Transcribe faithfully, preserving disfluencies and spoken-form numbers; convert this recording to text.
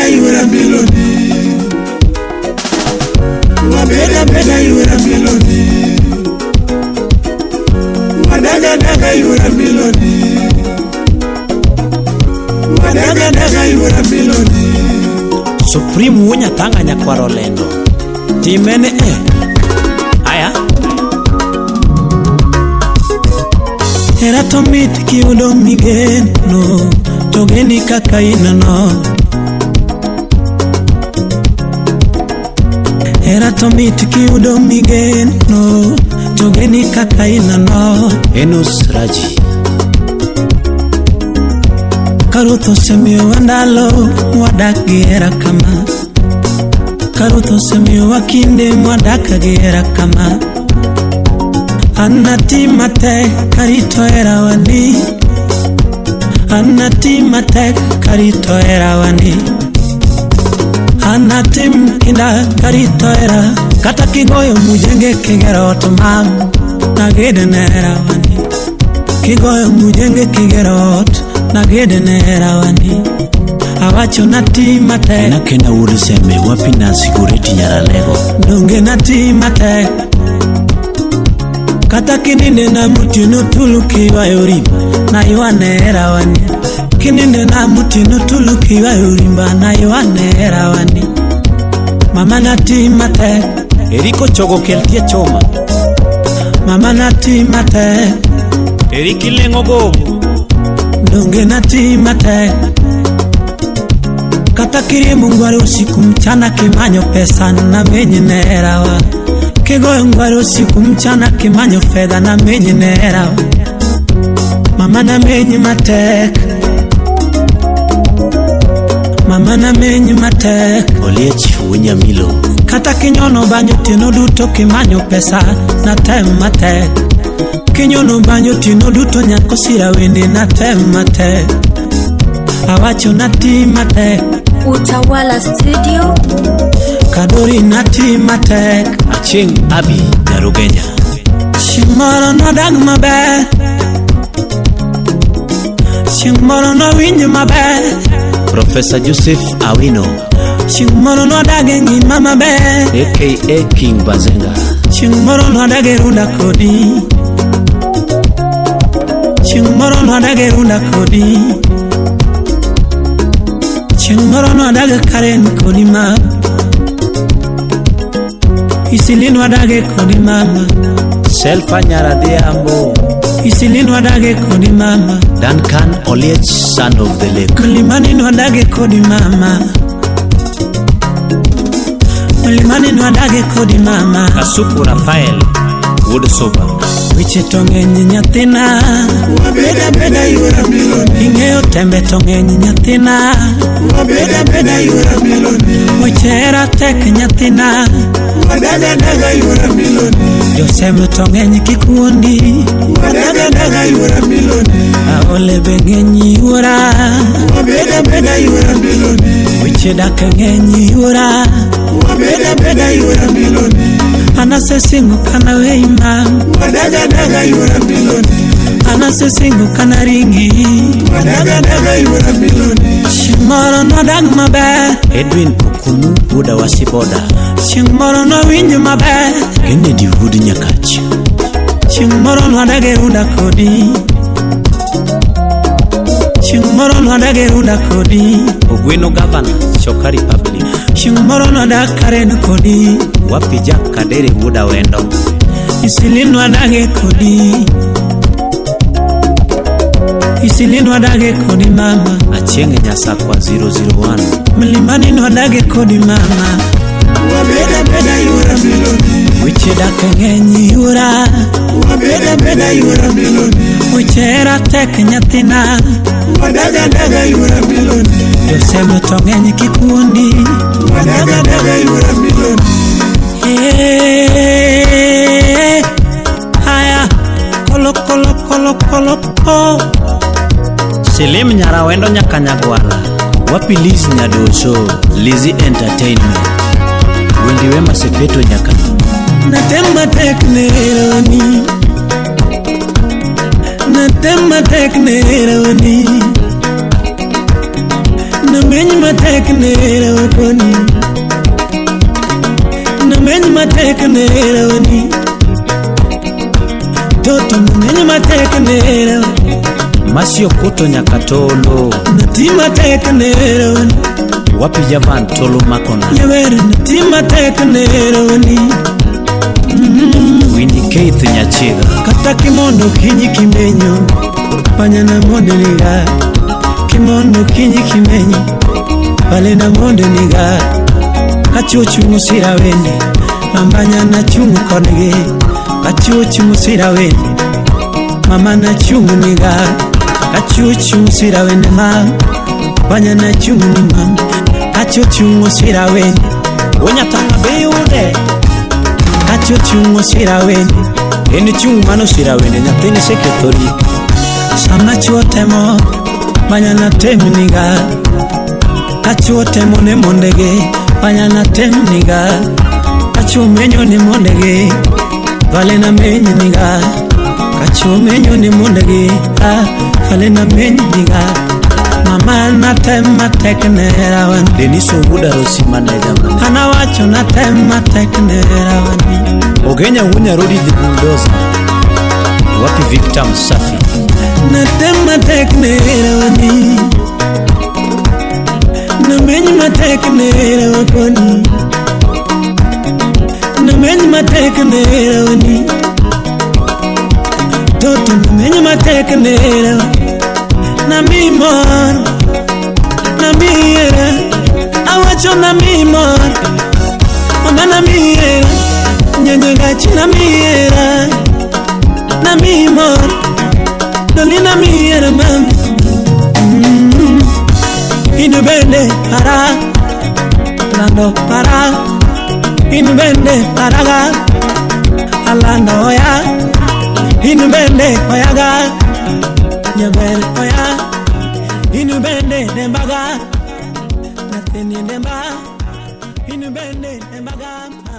beda yura miloni. Wabeda beda yura miloni. Wadaga daga yura miloni. Wadaga daga yura miloni. Supreme wunya tanga nyakwaro lendo timene eh aya era tomit kiudo migeno togeni kaka inano era tomit kiudo migeno togeni kaka inano Enos Raji Karuto semio wandalo wadak giera kama Karuto semio wakinde wadak giera kama Anati mate karito era wani Anati mate karito era wani Anati mkinda karito era Kata kigoyo mujenge kigera otomam Nagede nera wani Kigoyo mujenge kigera otomam Nagede nera wani Awacho nati mate Na kena uri seme wapi na sigureti nyara lego Dunge nati mate Kata kininde na mutino tuluki wa yorimba Na iwa nera wani Kininde na mutino tuluki wa yorimba Na iwa nera wani Mama nati mate Eriko chogo keltia choma Mama nati mate Eriki lengo gogo Dunge nati mate Kata kiri mungwari usiku mchana kimanyo pesa na menye nerawa Kigoyo mungwari usiku mchana kimanyo fedha na menye nerawa Mama na menye matek Mama na menye matek Oliech wunya milo Kata kinyono banyo tino duto kimanyo pesa na tem matek Kinyono banyo tino duto nyako sira wende na temate Awacho nati mate Utawala Studio Kadori nati mate Aching Abi Narugenya Shimoro no dag mabe Shimoro no winyo mabe Professor Joseph Awino Shimoro no dage ngima mabe A K A King Bazenga Shimoro no dage runda kodi Chingmoro no adage runda kodi Chingmoro no adage karen kodi ma Isilino adage kodi mama Selfa nyara diambo Isilino adage kodi mama Duncan Oliech son of the lake Mlimani no adage kodi mama Mlimani no adage kodi mama Kasuku Rafael Woodsoba Wiche tongenye nyatina Wabeda beda yura miloni. Ingeo tembe tongenye nyatina Wabeda beda yura miloni. Wichera tek nyatina Wadaga daga yura miloni. Josemu tongenye kikundi Wadaga daga yura miloni. Aole bengenyi yura Wabeda beda yura miloni. Wicheda kengenyi yura Wabeda beda yura miloni. Anase singu kana weima Wadaga daga yura miloni. Anase singu kana ringi Wadaga daga yura miloni. Shimoro no dag mabe Edwin Okumu Buda Wasiboda Shimoro no winyo mabe Kennedy Wood Nyakachi Shimoro no adage runda kodi Shimoro no adage runda kodi Ogweno Governor Shokari Public Shimoro no adage karen kodi Wapi Jack Kadere Wuda Wendo Isilino adage kodi Isilino adage kodi mama Achenge Nyasa kwa zero zero one Mlimani no adage kodi mama Wabeda beda yura miloni. Wicheda kengenyi yura Wabeda beda yura miloni. Wichera tek nyatina Wadaga daga yura miloni. Josemu tongenye kikundi Wadaga daga yura miloni. Hey, haya kolo kolo kolo kolo ko Selim nyara wendo nyakanyagwala Wapi Liz Nyadoso Lizzy Entertainment Wendi Wema Sepeto nyaka Natemba tekneroni Natemba tekneroni Namenyi matek nera wakoni, namenyi matek nera wani, toto namenyi matek nera wani, Masio Koto Nyakatolo, nati matek nera wani, wapi Javan Tolo Makona, yawere nati matek nera wani. Winnie Keith Nyachiga, Kata kimondo kinyi kimenyo, panya na monde niga, kimondo kinyi kimenyo, pale na monde niga, kachuchu musira wende, mambanya na chungu konege, kachuchu musira wende, mama na chungu niga, kachuchu musira wende mam, panya na chungu ni mam, kachuchu musira wende, wonya tanga beyude, kachuchu musira wende, eni chungu mano sira wende nyathini sekretori. Sama chuo temo, manya na temu niga, kachuo temo ne mondege, manya na temu niga, kachuo menyo ne mondege, vale na menyo niga, kachuo menyo ne mondege, ah, vale na menyo niga, mama na tema teknera wan, Deniso Wuda Rosi manager man, hana wacho na tema teknera wan, Ogenya Wunya Rodi the Bulldozer, wapi Victor Msafi, na tema teknera wani, na menyi mateknera wakoni, na menyi mateknera wani, toto na menyi mateknera wani, na mimor, na miera, awacho na mimor, mama na miera, nyanyangachi na miera, na mimor, Dolina miera mam, mm. Inubende para, lando para, inubende paraga, alando oya, inubende oyaga, nyabere oya, inubende dembaga, nateni demba, inubende dembaga.